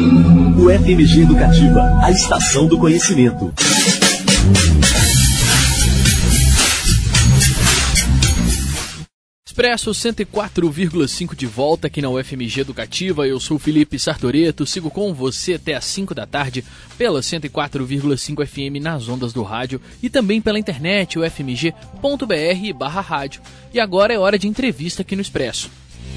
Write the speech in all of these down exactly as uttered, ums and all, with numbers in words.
O F M G Educativa, a estação do conhecimento. Expresso cento e quatro vírgula cinco de volta aqui na U F M G Educativa. Eu sou Felipe Sartoreto, sigo com você até às cinco da tarde pela cento e quatro vírgula cinco F M nas ondas do rádio e também pela internet, u f m g ponto b r barra rádio. E agora é hora de entrevista aqui no Expresso.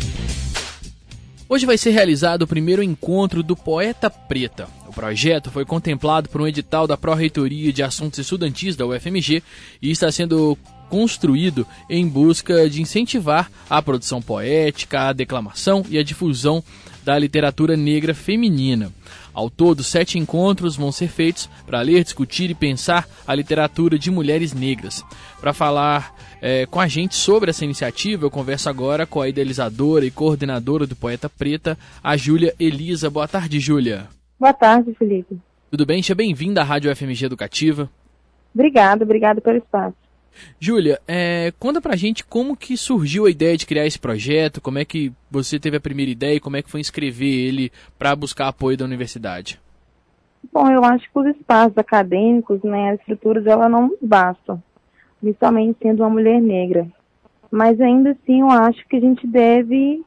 Hoje vai ser realizado o primeiro encontro do Poeta Preta. O projeto foi contemplado por um edital da Pró-Reitoria de Assuntos Estudantis da U F M G e está sendo construído em busca de incentivar a produção poética, a declamação e a difusão da literatura negra feminina. Ao todo, sete encontros vão ser feitos para ler, discutir e pensar a literatura de mulheres negras. Para falar é, com a gente sobre essa iniciativa, eu converso agora com a idealizadora e coordenadora do Poeta Preta, a Júlia Elisa. Boa tarde, Júlia. Boa tarde, Felipe. Tudo bem? Seja bem-vinda à Rádio F M G Educativa. Obrigada, obrigada pelo espaço. Júlia, é, conta pra gente como que surgiu a ideia de criar esse projeto, como é que você teve a primeira ideia e como é que foi inscrever ele para buscar apoio da universidade. Bom, eu acho que os espaços acadêmicos, né, as estruturas, elas não nos bastam, principalmente sendo uma mulher negra. Mas ainda assim eu acho que a gente deve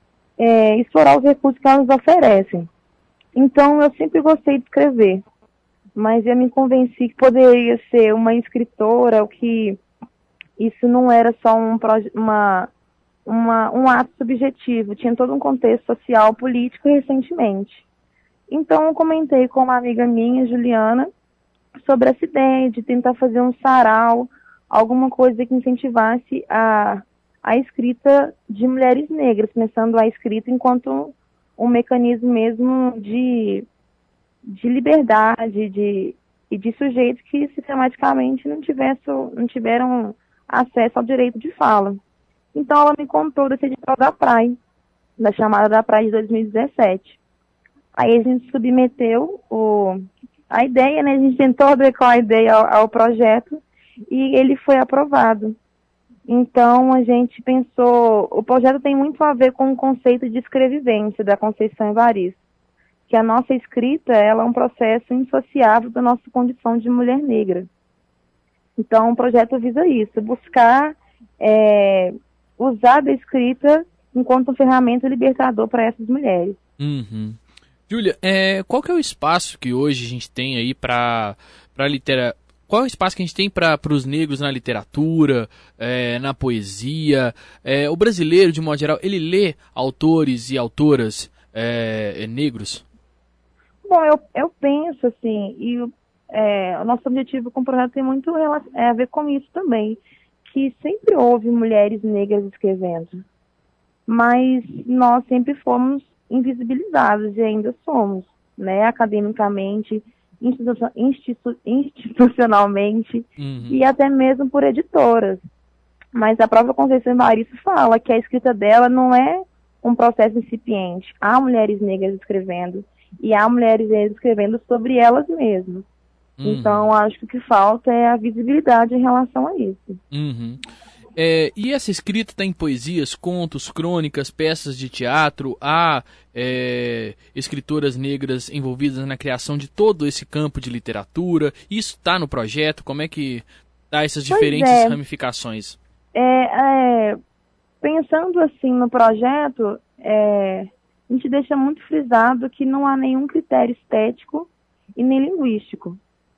é, explorar os recursos que elas oferecem. Então eu sempre gostei de escrever. Mas eu me convenci que poderia ser uma escritora, o que isso não era só um, uma, uma, um ato subjetivo, tinha todo um contexto social, político recentemente. Então eu comentei com uma amiga minha, Juliana, sobre essa ideia de tentar fazer um sarau, alguma coisa que incentivasse a, a escrita de mulheres negras, pensando a escrita enquanto um mecanismo mesmo de... de liberdade de, e de sujeitos que sistematicamente não, tivesse, não tiveram acesso ao direito de fala. Então ela me contou desse edital da P R A I, da chamada da P R A I de dois mil e dezessete. Aí a gente submeteu o, a ideia, né? A gente tentou adequar a ideia ao, ao projeto e ele foi aprovado. Então a gente pensou, o projeto tem muito a ver com o conceito de escrevivência da Conceição Evaristo, que a nossa escrita ela é um processo indissociável da nossa condição de mulher negra. Então, o projeto visa isso, buscar é, usar a escrita enquanto um ferramenta libertador para essas mulheres. Uhum. Júlia, é, qual que é o espaço que hoje a gente tem aí para para literatura? Qual é o espaço que a gente tem para os negros na literatura, é, na poesia? É, o brasileiro, de modo geral, ele lê autores e autoras é, negros? Bom, eu, eu penso assim, e é, o nosso objetivo com o projeto tem muito é, a ver com isso também, que sempre houve mulheres negras escrevendo, mas nós sempre fomos invisibilizados e ainda somos, né, academicamente, institu- institu- institucionalmente uhum. e até mesmo por editoras. Mas a própria Conceição Evaristo fala que a escrita dela não é um processo incipiente. Há mulheres negras escrevendo, e há mulheres escrevendo sobre elas mesmas. Uhum. Então, acho que o que falta é a visibilidade em relação a isso. Uhum. É, e essa escrita tem poesias, contos, crônicas, peças de teatro? Há é, escritoras negras envolvidas na criação de todo esse campo de literatura? Isso está no projeto? Como é que dá essas diferentes é. ramificações? É, é, pensando assim no projeto... É... a gente deixa muito frisado que não há nenhum critério estético e nem linguístico.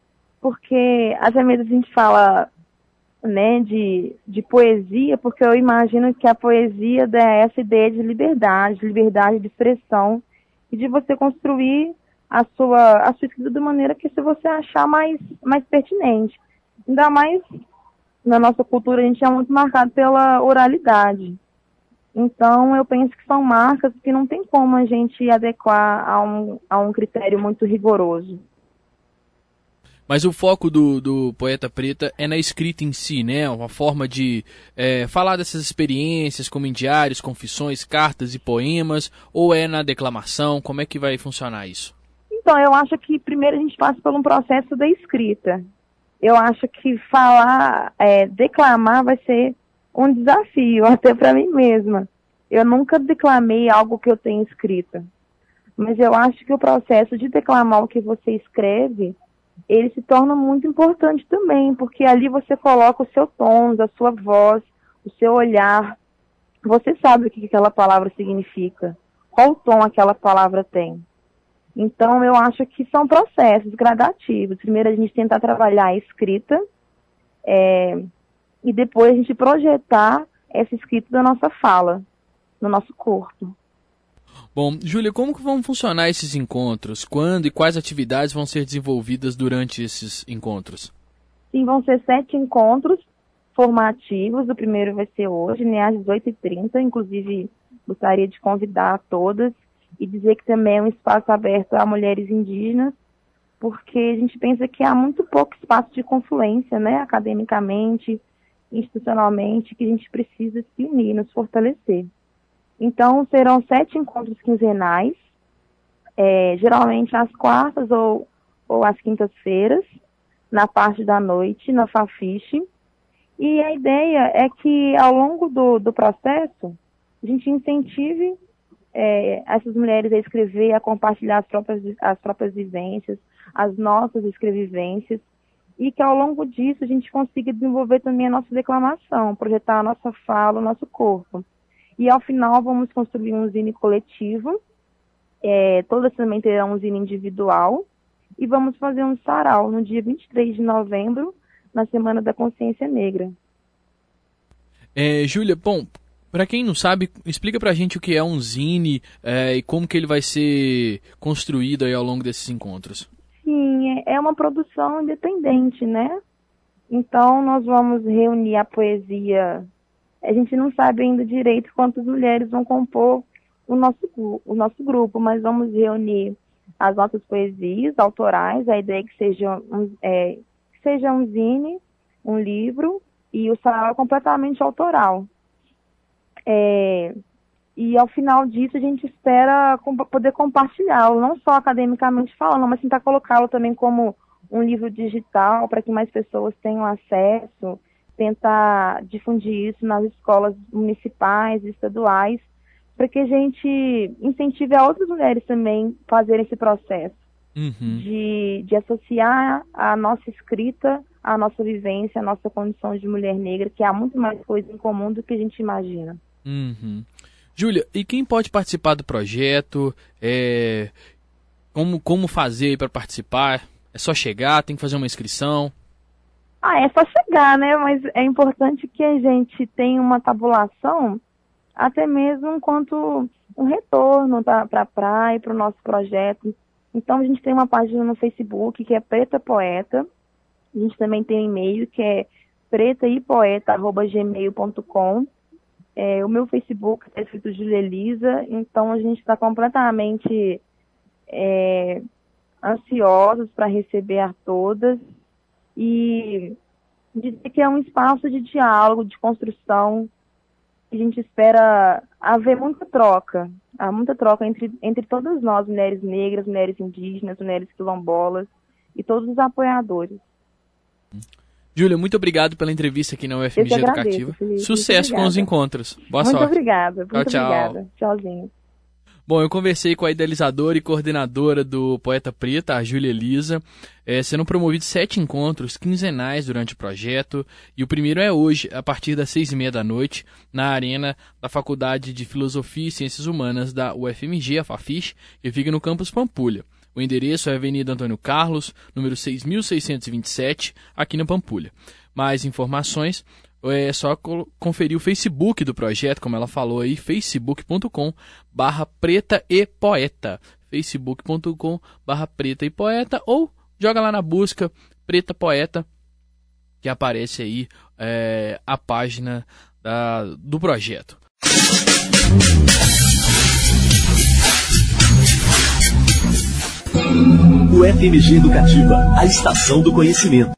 Porque, até mesmo a gente fala, né, de, de poesia, porque eu imagino que a poesia dá essa ideia de liberdade, liberdade de expressão, e de você construir a sua, a sua escrita de maneira que se você achar mais, mais pertinente. Ainda mais, na nossa cultura, a gente é muito marcado pela oralidade. Então, eu penso que são marcas que não tem como a gente adequar a um, a um critério muito rigoroso. Mas o foco do, do Poeta Preta é na escrita em si, né? Uma forma de é, falar dessas experiências, como em diários, confissões, cartas e poemas, ou é na declamação? Como é que vai funcionar isso? Então, eu acho que primeiro a gente passa por um processo da escrita. Eu acho que falar, é, declamar vai ser um desafio, até para mim mesma. Eu nunca declamei algo que eu tenho escrito. Mas eu acho que o processo de declamar o que você escreve, ele se torna muito importante também, porque ali você coloca o seu tom, a sua voz, o seu olhar. Você sabe o que aquela palavra significa, qual tom aquela palavra tem. Então, eu acho que são processos gradativos. Primeiro a gente tentar trabalhar a escrita, é, e depois a gente projetar essa escrita da nossa fala, no nosso corpo. Bom, Júlia, como que vão funcionar esses encontros? Quando e quais atividades vão ser desenvolvidas durante esses encontros? Sim, vão ser sete encontros formativos. O primeiro vai ser hoje, né, às dezoito e trinta. Inclusive, gostaria de convidar todas e dizer que também é um espaço aberto a mulheres indígenas, porque a gente pensa que há muito pouco espaço de confluência, né, academicamente, institucionalmente, que a gente precisa se unir, nos fortalecer. Então, serão sete encontros quinzenais, é, geralmente às quartas ou, ou às quintas-feiras, na parte da noite, na Fafiche. E a ideia é que, ao longo do, do processo, a gente incentive é, essas mulheres a escrever, a compartilhar as próprias, as próprias vivências, as nossas escrevivências, e que, ao longo disso, a gente consiga desenvolver também a nossa declamação, projetar a nossa fala, o nosso corpo. E, ao final, vamos construir um zine coletivo. É, todas também terão um zine individual. E vamos fazer um sarau no dia vinte e três de novembro, na Semana da Consciência Negra. É, Júlia, bom, para quem não sabe, explica pra gente o que é um zine é, e como que ele vai ser construído aí ao longo desses encontros. Sim, é uma produção independente, né? Então, nós vamos reunir a poesia. A gente não sabe ainda direito quantas mulheres vão compor o nosso, o nosso grupo, mas vamos reunir as nossas poesias autorais. A ideia é que seja um, é, que seja um zine, um livro, e o sarau é completamente autoral. É, e ao final disso a gente espera com, poder compartilhá-lo, não só academicamente falando, mas tentar colocá-lo também como um livro digital para que mais pessoas tenham acesso, tentar difundir isso nas escolas municipais e estaduais, para que a gente incentive a outras mulheres também a fazerem esse processo uhum. de, de associar a nossa escrita, a nossa vivência, a nossa condição de mulher negra, que há muito mais coisa em comum do que a gente imagina. Uhum. Júlia, e quem pode participar do projeto? É, como, como fazer para participar? É só chegar? Tem que fazer uma inscrição? Ah, é só chegar, né? Mas é importante que a gente tenha uma tabulação, até mesmo enquanto um retorno para a praia, para o nosso projeto. Então, a gente tem uma página no Facebook, que é Preta Poeta. A gente também tem um e-mail, que é preta e poeta arroba gmail ponto com. É, o meu Facebook está escrito Júlia Elisa, então a gente está completamente é, ansiosos para receber a todas e dizer que é um espaço de diálogo, de construção. A gente espera haver muita troca, há muita troca entre, entre todas nós, mulheres negras, mulheres indígenas, mulheres quilombolas e todos os apoiadores. Júlia, muito obrigado pela entrevista aqui na U F M G Educativa. Felipe. Sucesso com os encontros. Boa muito sorte. Obrigada, muito tchau, tchau. obrigada. Tchauzinho. Bom, eu conversei com a idealizadora e coordenadora do Poeta Preta, a Júlia Elisa, é, sendo promovidos sete encontros quinzenais durante o projeto, e o primeiro é hoje, a partir das seis e meia da noite, na arena da Faculdade de Filosofia e Ciências Humanas da U F M G, a Fafiche, que fica no campus Pampulha. O endereço é Avenida Antônio Carlos, número seis mil seiscentos e vinte e sete, aqui na Pampulha. Mais informações é só conferir o Facebook do projeto, como ela falou aí, facebook ponto com barra preta e poeta. facebook ponto com barra preta e poeta, ou joga lá na busca Preta Poeta, que aparece aí é, a página da, do projeto. U F M G Educativa, a estação do conhecimento.